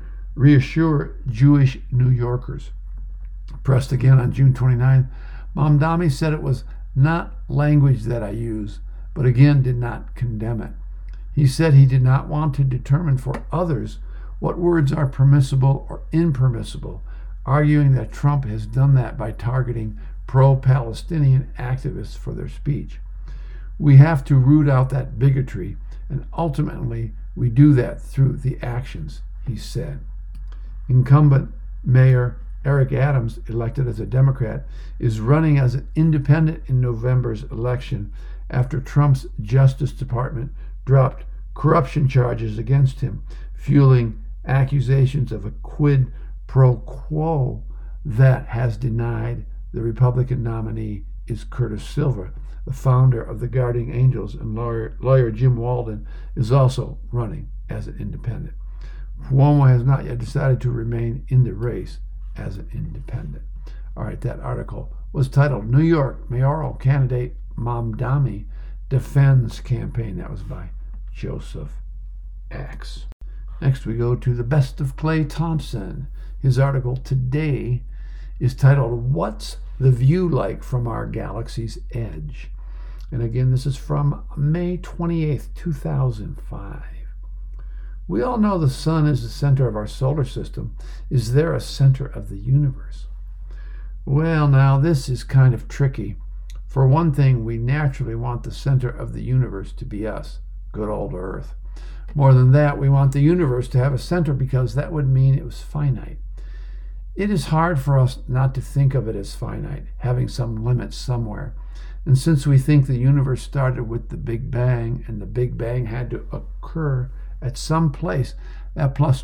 [SPEAKER 1] Jewish New Yorkers. Pressed again on June 29th, Mamdani said it was not language that I use, but again did not condemn it. He said he did not want to determine for others what words are permissible or impermissible, arguing that Trump has done that by targeting pro-Palestinian activists for their speech. We have to root out that bigotry, and ultimately we do that through the actions, he said. Incumbent Mayor Eric Adams, elected as a Democrat, is running as an independent in November's election after Trump's Justice Department dropped corruption charges against him, fueling accusations of a quid pro quo that has denied the Republican nominee is Curtis Silva, the founder of the Guardian Angels, and lawyer Jim Walden is also running as an independent. Cuomo has not yet decided to remain in the race as an independent. All right, that article was titled New York Mayoral Candidate Mamdani Defends Campaign. That was by Joseph X. Next, we go to the best of Clay Thompson. His article today is titled What's the View Like from Our Galaxy's Edge? And again, this is from May 28th, 2005. We all know the sun is the center of our solar system. Is there a center of the universe? Well, now, this is kind of tricky. For one thing, we naturally want the center of the universe to be us, good old Earth. More than that, we want the universe to have a center because that would mean it was finite. It is hard for us not to think of it as finite, having some limits somewhere. And since we think the universe started with the Big Bang and the Big Bang had to occur at some place, that place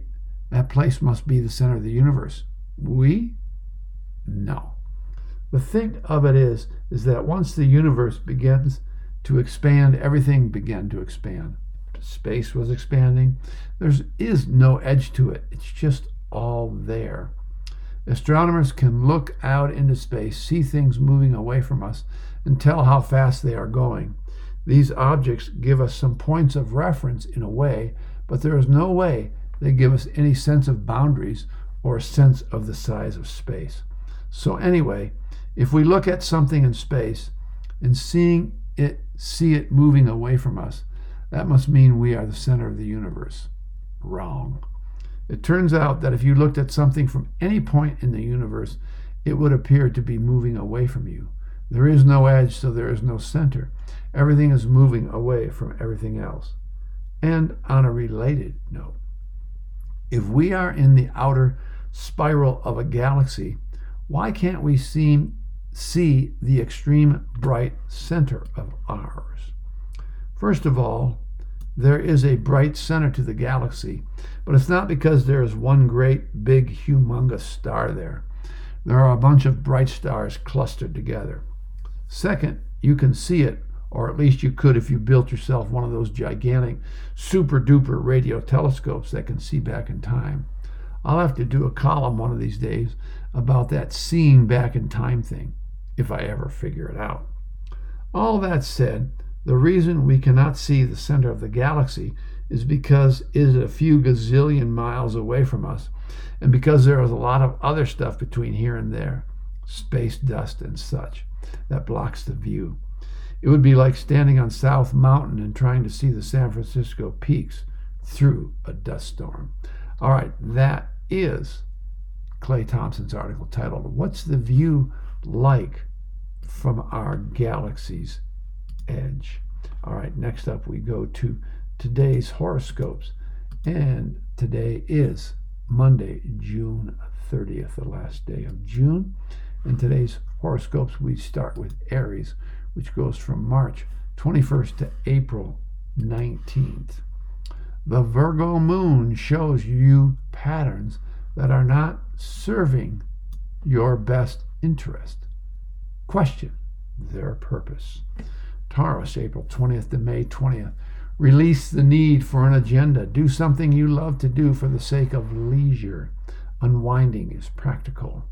[SPEAKER 1] must be the center of the universe. No. The thing of it is that once the universe begins to expand, everything began to expand. Space was expanding. There is no edge to it. It's just all there. Astronomers can look out into space, see things moving away from us, and tell how fast they are going. These objects give us some points of reference in a way, but there is no way they give us any sense of boundaries or a sense of the size of space. So anyway, if we look at something in space and see it moving away from us, that must mean we are the center of the universe. Wrong. It turns out that if you looked at something from any point in the universe, it would appear to be moving away from you. There is no edge, so there is no center. Everything is moving away from everything else. And on a related note, if we are in the outer spiral of a galaxy, why can't we see the extreme bright center of ours? First of all, there is a bright center to the galaxy, but it's not because there is one great, big, humongous star there. There are a bunch of bright stars clustered together. Second, you can see it, or at least you could if you built yourself one of those gigantic, super-duper radio telescopes that can see back in time. I'll have to do a column one of these days about that seeing back in time thing, if I ever figure it out. All that said, the reason we cannot see the center of the galaxy is because it is a few gazillion miles away from us, and because there is a lot of other stuff between here and there, space dust and such, that blocks the view. It would be like standing on South Mountain and trying to see the San Francisco peaks through a dust storm. All right, that is Clay Thompson's article titled, What's the View Like from Our Galaxy's Edge? All right, next up we go to today's horoscopes. And today is Monday, June 30th, the last day of June. In today's horoscopes, we start with Aries, which goes from March 21st to April 19th. The Virgo moon shows you patterns that are not serving your best interest. Question their purpose. Taurus, April 20th to May 20th. Release the need for an agenda. Do something you love to do for the sake of leisure. Unwinding is practical.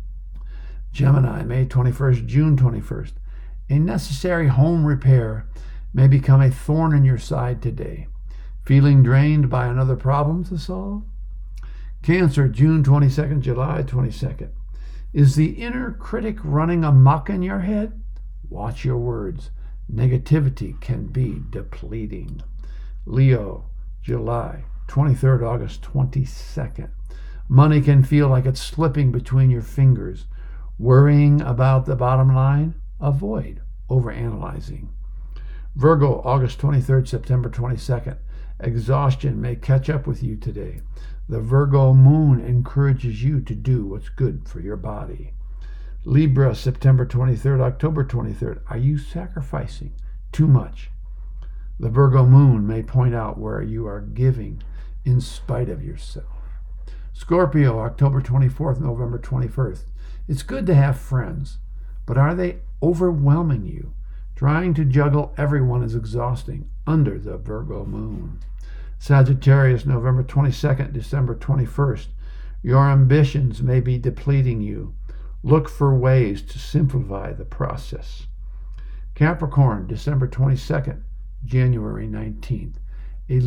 [SPEAKER 1] Gemini, May 21st, June 21st. A necessary home repair may become a thorn in your side today. Feeling drained by another problem to solve? Cancer, June 22nd, July 22nd. Is the inner critic running amok in your head? Watch your words. Negativity can be depleting. Leo, July 23rd, August 22nd. Money can feel like it's slipping between your fingers. Worrying about the bottom line? Avoid overanalyzing. Virgo, August 23rd, September 22nd. Exhaustion may catch up with you today. The Virgo moon encourages you to do what's good for your body. Libra, September 23rd, October 23rd. Are you sacrificing too much? The Virgo moon may point out where you are giving in spite of yourself. Scorpio, October 24th, November 21st. It's good to have friends, but are they overwhelming you? Trying to juggle everyone is exhausting under the Virgo moon. Sagittarius, November 22nd, December 21st. Your ambitions may be depleting you. Look for ways to simplify the process. Capricorn, December 22nd, January 19th. A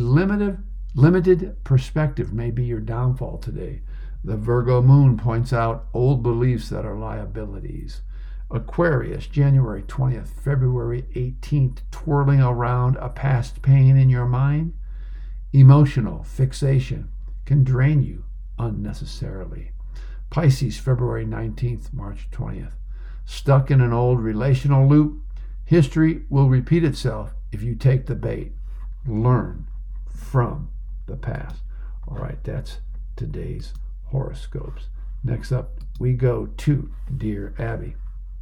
[SPEAKER 1] limited perspective may be your downfall today. The Virgo moon points out old beliefs that are liabilities. Aquarius, January 20th, February 18th, twirling around a past pain in your mind. Emotional fixation can drain you unnecessarily. Pisces, February 19th, March 20th. Stuck in an old relational loop? History will repeat itself if you take the bait. Learn from the past. All right, that's today's horoscopes. Next up, we go to Dear Abby.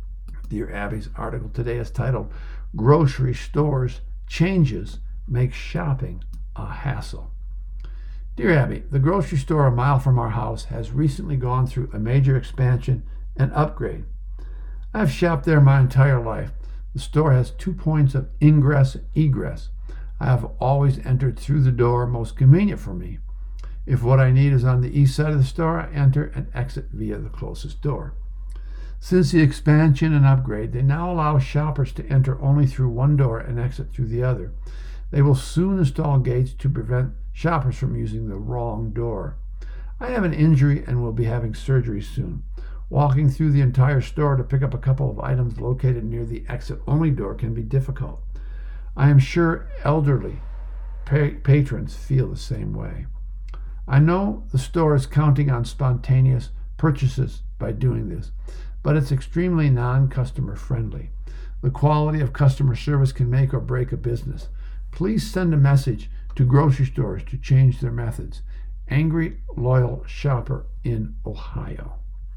[SPEAKER 1] Dear Abby's article today is titled, Grocery Stores Changes Make Shopping a Hassle. Dear Abby, the grocery store a mile from our house has recently gone through a major expansion and upgrade. I've shopped there my entire life. The store has 2 points of ingress and egress. I have always entered through the door most convenient for me. If what I need is on the east side of the store, I enter and exit via the closest door. Since the expansion and upgrade, they now allow shoppers to enter only through one door and exit through the other. They will soon install gates to prevent shoppers from using the wrong door. I have an injury and will be having surgery soon. Walking through the entire store to pick up a couple of items located near the exit-only door can be difficult. I am sure elderly patrons feel the same way. I know the store is counting on spontaneous purchases by doing this, but it's extremely non-customer friendly. The quality of customer service can make or break a business. Please send a message to grocery stores to change their methods. Angry, loyal shopper in Ohio.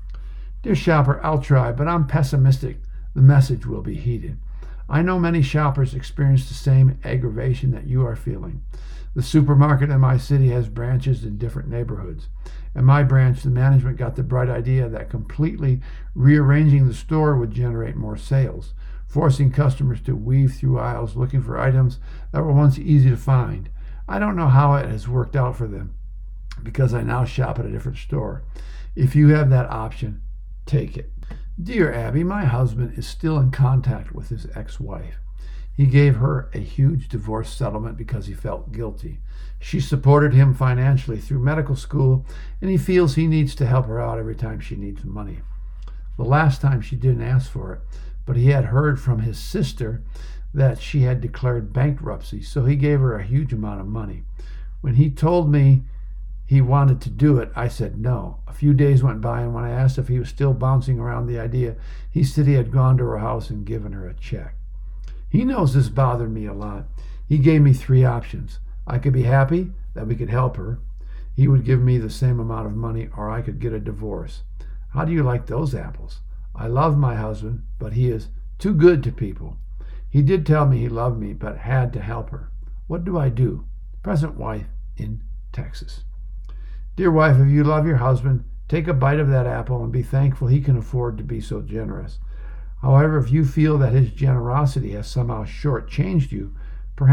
[SPEAKER 1] Dear shopper, I'll try, but I'm pessimistic the message will be heeded. I know many shoppers experience the same aggravation that you are feeling. The supermarket in my city has branches in different neighborhoods. In my branch, the management got the bright idea that completely rearranging the store would generate more sales, forcing customers to weave through aisles looking for items that were once easy to find. I don't know how it has worked out for them, because I now shop at a different store. If you have that option, take it. Dear Abby, my husband is still in contact with his ex-wife. He gave her a huge divorce settlement because he felt guilty. She supported him financially through medical school, and he feels he needs to help her out every time she needs money. The last time she didn't ask for it, but he had heard from his sister that she had declared bankruptcy, so he gave her a huge amount of money. When he told me he wanted to do it, I said no. A few days went by, and when I asked if he was still bouncing around the idea, he said he had gone to her house and given her a check. He knows this bothered me a lot. He gave me 3 options. I could be happy that we could help her. He would give me the same amount of money, or I could get a divorce. How do you like those apples? I love my husband, but he is too good to people. He did tell me he loved me, but had to help her. What do I do? Present wife in Texas. Dear wife, if you love your husband, take a bite of that apple and be thankful he can afford to be so generous. However, if you feel that his generosity has somehow shortchanged you, perhaps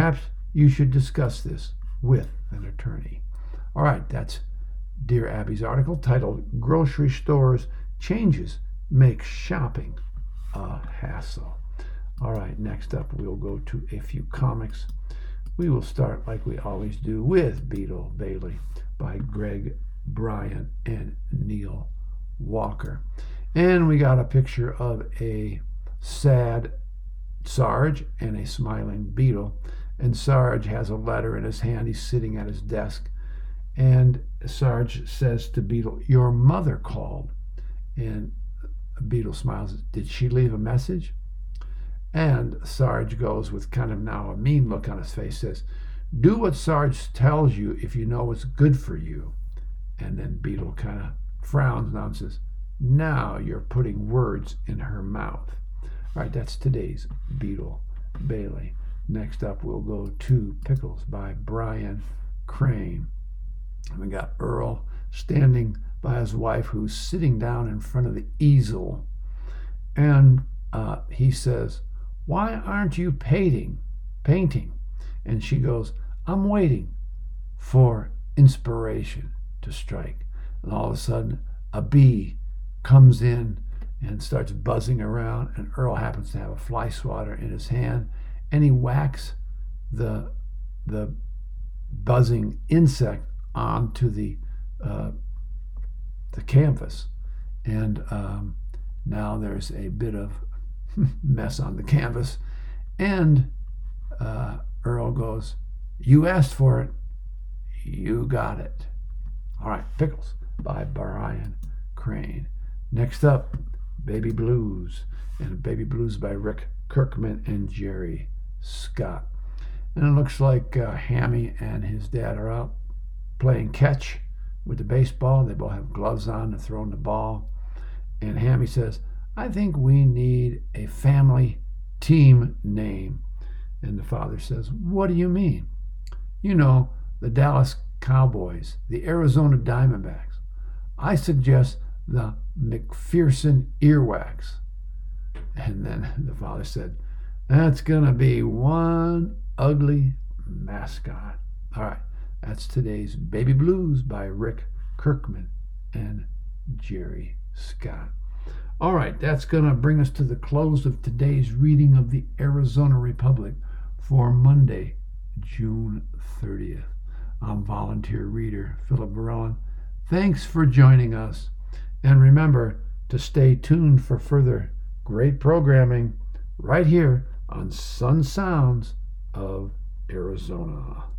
[SPEAKER 1] You should discuss this with an attorney. All right, that's Dear Abby's article titled Grocery Stores Changes Make Shopping a Hassle. All right, next up we'll go to a few comics. We will start like we always do with Beetle Bailey by Greg Bryan and Neil Walker. And we got a picture of a sad Sarge and a smiling Beetle. And Sarge has a letter in his hand. He's sitting at his desk. And Sarge says to Beetle, "Your mother called." And Beetle smiles. "Did she leave a message?" And Sarge goes with kind of now a mean look on his face, says, "Do what Sarge tells you if you know what's good for you." And then Beetle kind of frowns now and says, "Now you're putting words in her mouth." All right, that's today's Beetle Bailey. Next up, we'll go to Pickles by Brian Crane. And we got Earl standing by his wife, who's sitting down in front of the easel. And he says, "Why aren't you painting? And she goes, "I'm waiting for inspiration to strike." And all of a sudden, a bee comes in and starts buzzing around, and Earl happens to have a fly swatter in his hand, and he whacks the buzzing insect onto the canvas. And now there's a bit of mess on the canvas, and Earl goes, "You asked for it, you got it." All right, Pickles by Brian Crane. Next up, Baby Blues, and Baby Blues by Rick Kirkman and Jerry Scott. And it looks like Hammy and his dad are out playing catch with the baseball. They both have gloves on to throw the ball. And Hammy says, "I think we need a family team name." And the father says, "What do you mean?" "You know, the Dallas Cowboys, the Arizona Diamondbacks. I suggest the McPherson Earwax." And then the father said, "That's going to be one ugly mascot." All right, that's today's Baby Blues by Rick Kirkman and Jerry Scott. All right, that's going to bring us to the close of today's reading of the Arizona Republic for Monday, June 30th. I'm volunteer reader Philip Varela. Thanks for joining us. And remember to stay tuned for further great programming right here on Sun Sounds of Arizona.